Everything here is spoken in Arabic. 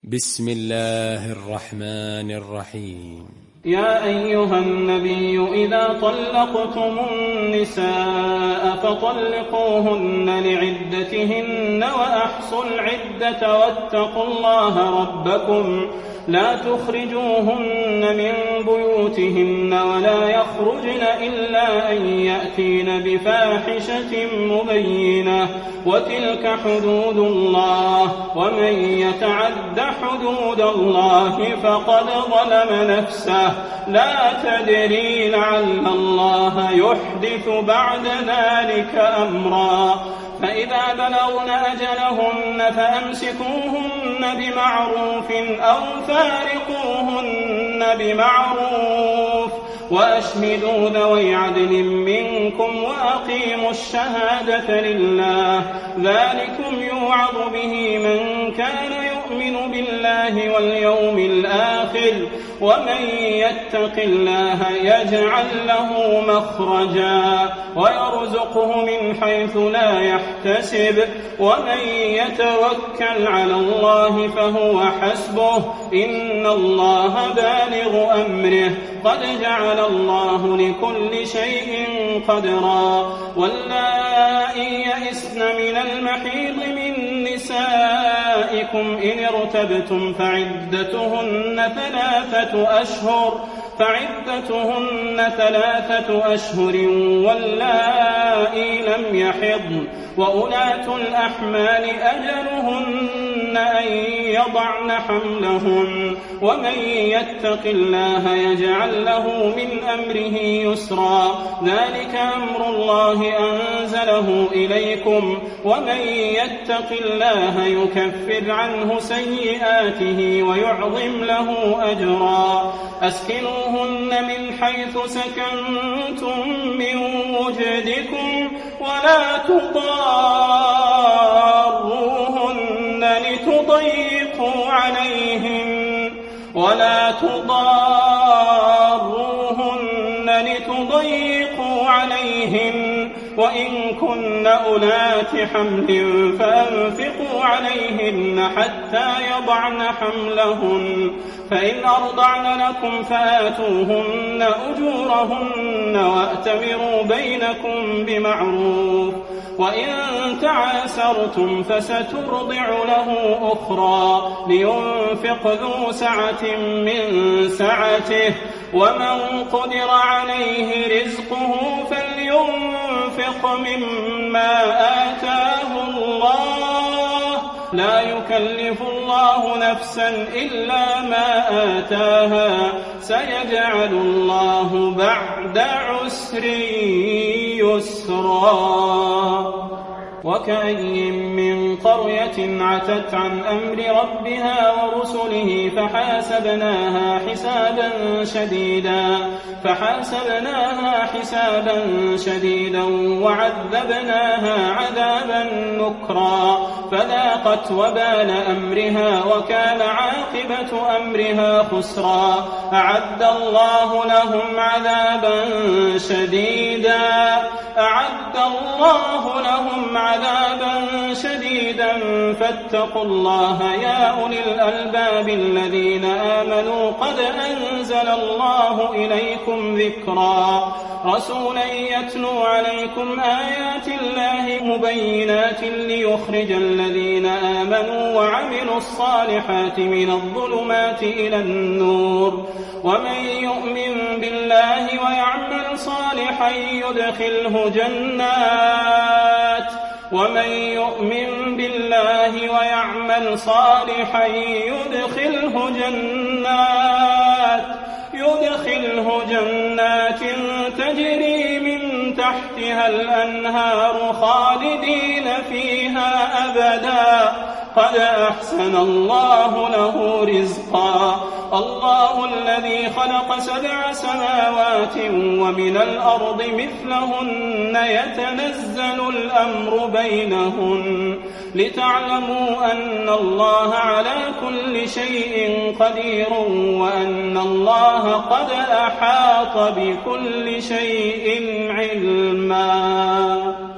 بسم الله الرحمن الرحيم. يا أيها النبي إذا طلقتم النساء فطلقوهن لعدتهن وأحصوا العدة واتقوا الله ربكم لا تخرجوهن من بيوتهن ولا يخرجن إلا أن يأتين بفاحشة مبينة وتلك حدود الله ومن يتعد حدود الله فقد ظلم نفسه لا تدري لعل الله يحدث بعد ذلك أمرا فإذا بلغن أجلهن فأمسكوهن بمعروف أو فارقوهن بمعروف وأشهدوا ذوي عدل منكم وأقيموا الشهادة لله ذلكم يوعظ به من كان يؤمن بالله واليوم الآخر ومن يتق الله يجعل له مخرجا ويرزقه من حيث لا يحتسب ومن يتوكل على الله فهو حسبه إن الله بالغ أمره قد جعل الله لكل شيء قدرا واللائي يئسن من المحيض من نسائكم إن ارتبتم فعدتهن ثلاثة أشهر واللائي لم يحضن وأولاة الأحمال أجلهن أن يضعن حملهن ومن يتق الله يجعل له من أمره يسرا ذلك أمر الله أنزله إليكم ومن يتق الله يكفر عنه سيئاته ويعظم له أجرا أسكنوهن من حيث سكنتم من وجدكم ولا تضاروهن لتضيقوا عليهن وإن كن أولات حمل فأنفقوا عليهن حتى يضعن حملهن فإن أرضعن لكم فآتوهن أجورهن وأتمروا بينكم بمعروف وإن تعاسرتم فسترضع له أخرى لينفق ذو سعة من سعته ومن قدر عليه رزقه فلينفق مما آتاه الله لا يكلف الله نفسا إلا ما آتاها سيجعل الله بعد عسر يسرا وكأي من قرية عتت عن أمر ربها ورسله فحاسبناها حسابا شديدا وعذبناها عذابا نكرا فذاقت وبال أمرها وكان عاقبة أمرها خسرا أعد الله لهم عذابا شديدا فاتقوا الله يا أولي الألباب الذين آمنوا قد أنزل الله إليكم ذكرا رسولا يتلو عليكم آيات الله مبينات ليخرج الذين آمنوا وعملوا الصالحات من الظلمات إلى النور ومن يؤمن بالله ويعمل صالحا يدخله جنات تجري من تحتها الأنهار خالدين فيها أبدا قد أحسن الله له رزقا الله الذي خلق 7 سماوات ومن الأرض مثلهن يتنزل الأمر بينهن لتعلموا أن الله على كل شيء قدير وأن الله قد أحاط بكل شيء علما.